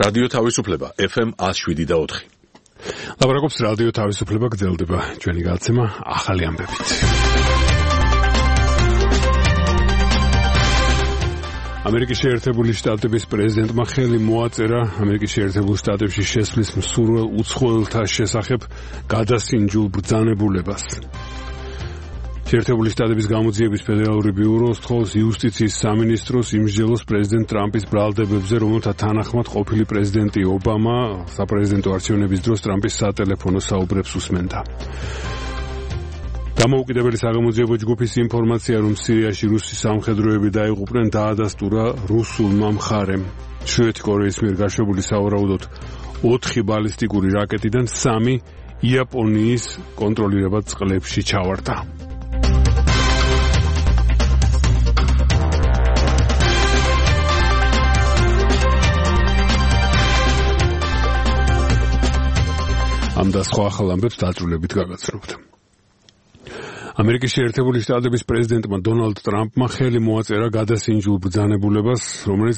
რადიო თავისუფლება FM 107.4. ლაპარაკობს რადიო თავისუფლება, გრძელდება ჩვენი გადაცემა ახალი ამბებით. ამერიკის შეერთებული შტატების პრეზიდენტმა ხელი მოაწერა ამერიკის შეერთებულ შტატებში შესვლის მსურველ უცხოელთა შესახებ გადასინჯულ ბრძანებულებას. შეერთებული შტატების გამოძიების ფედერალური ბიურო სთხოვს იუსტიციის სამინისტროს იმსჯელოს პრეზიდენტ ტრამპის ბრალდებებზე, რომელთა თანახმად ყოფილი პრეზიდენტი ობამა საპრეზიდენტო არჩევნების დროს ტრამპის სატელეფონო საუბრებს უსმენდა. დამოუკიდებელი საგამოძიებო ჯგუფის ინფორმაცია, რომ სირიაში რუსი სამხედროები დაიღუპნენ, დაადასტურა რუსულმა მხარემ. ჩრდილოეთი კორეის მიერ გაშვებული სავარაუდოდ 4 ბალისტიკური რაკეტიდან 3 იაპონიის კონტროლირებად წყლებში ჩავარდა. ამ და სხვა ახალ ამბებს დაწვრილებით გაგაცნობთ. ამერიკის შეერთებული შტატების პრეზიდენტმა დონალდ ტრამპმა ხელი მოაწერა გადასინჯულ ბრძანებულებას, რომელიც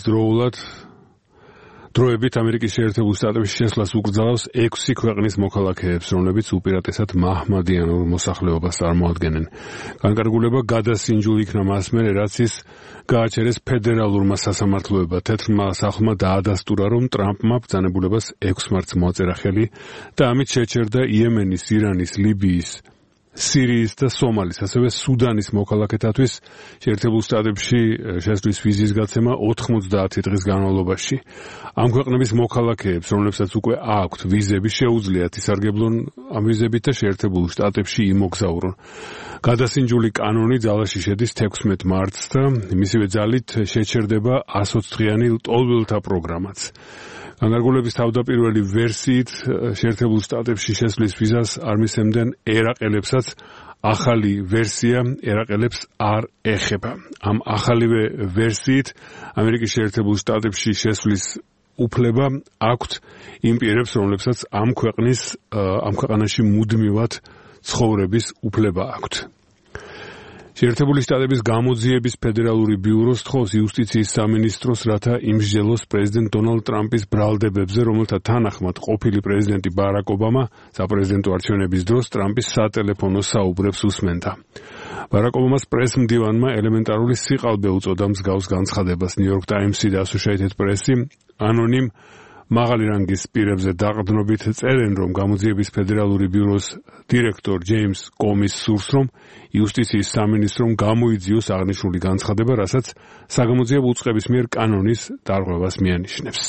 დროებით ამერიკის შეერთებულ შტატებში შესვლას უკრძალავს 6 ქვეყნის მოქალაქეებს, რომლებიც უპირატესად მაჰმადიანურ მოსახლეობას წარმოადგენენ. განკარგულება გადასინჯულ იქნა მას მერე, რაც ის გააჩერეს ფედერალურმა სასამართლოებმა. თეთრმა სახლმა დაადასტურა, რომ ტრამპმა ბრძანებულებას 6 მარტს მოაწერა ხელი და ამით შეჩერდა იემენის, ირანის, ლიბიის, სირიის და სომალის, ასევე სუდანის მოქალაქეთათვის შეერთებულ შტატებში შესვლის ვიზის გაცემა 90 დღის განმავლობაში. ამ ქვეყნების მოქალაქეებს, რომლებსაც უკვე აქვთ ვიზები, შეუძლიათ ისარგებლონ ამ ვიზებით და შეერთებულ შტატებში იმოგზაურონ. გადასინჯული კანონი ძალაში შედის 16 მარტს და მისივე ძალით შეჩერდება 120 დღიანი ლტოლვილთა პროგრამაც. განკარგულების თავდაპირველი ვერსიით შეერთებულ შტატებში შესვლის ვიზას არ მისცემდნენ ერაყელებსაც, ახალი ვერსია ერაყელებს არ ეხება. ამ ახალივე ვერსიით ამერიკის შეერთებულ შტატებში შესვლის უფლება აქვთ იმ პირებს, რომლებსაც ამ ქვეყანაში მუდმივად ცხოვრების უფლება აქვთ. შეერთებული შტატების გამოძიების ფედერალური ბიურო სთხოვს იუსტიციის სამინისტროს, რათა იმსჯელოს პრეზიდენტ დონალდ ტრამპის ბრალდებებზე, რომელთა თანახმად ყოფილი პრეზიდენტი ბარაკ ობამა საპრეზიდენტო არჩევნების დროს ტრამპის სატელეფონო საუბრებს უსმენდა. ბარაკ ობამას პრესმდივანმა ელემენტარული სიყალბე უწოდა მსგავს განცხადებას. ნიუ-იორკ ტაიმსი და ასოციეიტედ პრესი ანონიმ მაღალი რანგის პირებზე დაყრდნობით წერენ, რომ გამოძიების ფედერალური ბიუროს დირექტორ ჯეიმს კომის სურს, რომ იუსტიციის სამინისტრომ გამოიძიოს აღნიშნული განცხადება, რასაც საგამოძიებო უწყების მიერ კანონის დარღვევას მიანიშნებს.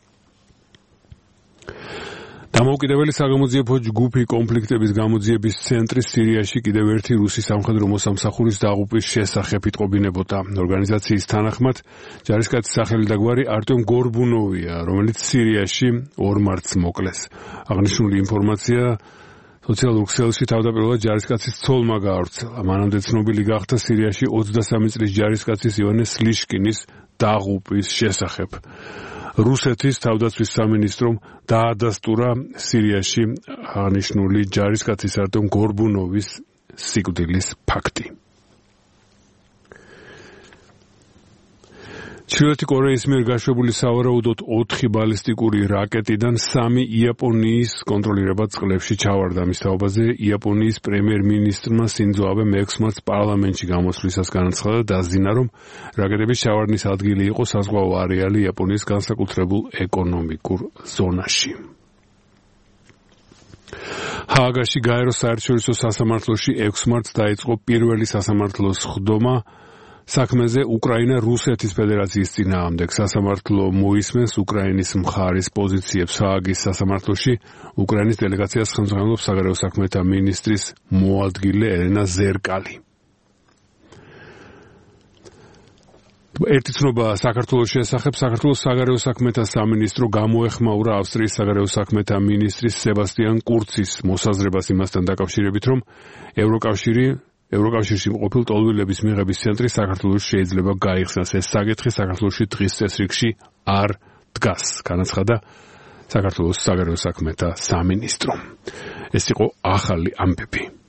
დამოუკიდებელი საგამოძიებო ჯგუფი კონფლიქტების გამოძიების ცენტრი სირიაში კიდევ ერთი რუსი სამხედრო მოსამსახურის დაღუპვის შესახებ იტყობინებოდა. ორგანიზაციის თანახმად ჯარისკაცის სახელი და გვარი არტემ გორბუნოვია, რომელიც სირიაში 2 მარტს მოკლეს. აღნიშნული ინფორმაცია სოციალურ ქსელში თავდაპირველად ჯარისკაცის ცოლმა გაავრცელა. მანამდე ცნობილი გახდა სირიაში 23 წლის ჯარისკაცის ივანე სლიშკინის დაღუპვის შესახებ. რუსეთის თავდაცვის სამინისტრომ დაადასტურა სირიაში აღნიშნული ჯარისკაცის არტემ გორბუნოვის სიკვდილის ფაქტი. ჩრდილოეთი კორეის მიერ გაშვებული სავარაუდოდ 4 ბალისტიკური რაკეტიდან 3 იაპონიის კონტროლირებად წყლებში ჩავარდა. მის თაობაზე იაპონიის პრემიერ-მინისტრმა სინძო აბემ 6 მარტს პარლამენტში გამოსვლისას განაცხადა, დაზინა, რომ რაკეტების ჩავარდნის ადგილი იყო საზღვაო არეალი იაპონიის განსაკუთრებულ ეკონომიკურ ზონაში. ჰააგაში გაეროს საერთაშორისო სასამართლოში 6 მარტს დაიწყო პირველი სასამართლოს ხდომა საქმეზე უკრაინა რუსეთის ფედერაციის წინააღმდეგ. სასამართლო მოისმენს უკრაინის მხარის პოზიციებს. ჰააგის სასამართლოში უკრაინის დელეგაციას ხელმძღვანელობს საგარეო საქმეთა მინისტრის მოადგილე ელენა ზერკალი. ერთი ცნობა საქართველოს შესახებ. საქართველოს საგარეო საქმეთა სამინისტრო გამოეხმაურა ავსტრიის საგარეო საქმეთა მინისტრის სებასტიან კურცის მოსაზრებას იმასთან დაკავშირებით, რომ ევროკავშირში მყოფილ ტოლვილების მიღების ცენტრი საქართველოს შეიძლება გაიხსნას. ეს საკითხი საქართველოში დღის წესრიგში არ დგას, განაცხადა საქართველოს საგარეო საქმეთა სამინისტრო. ეს იყო ახალი ამბები.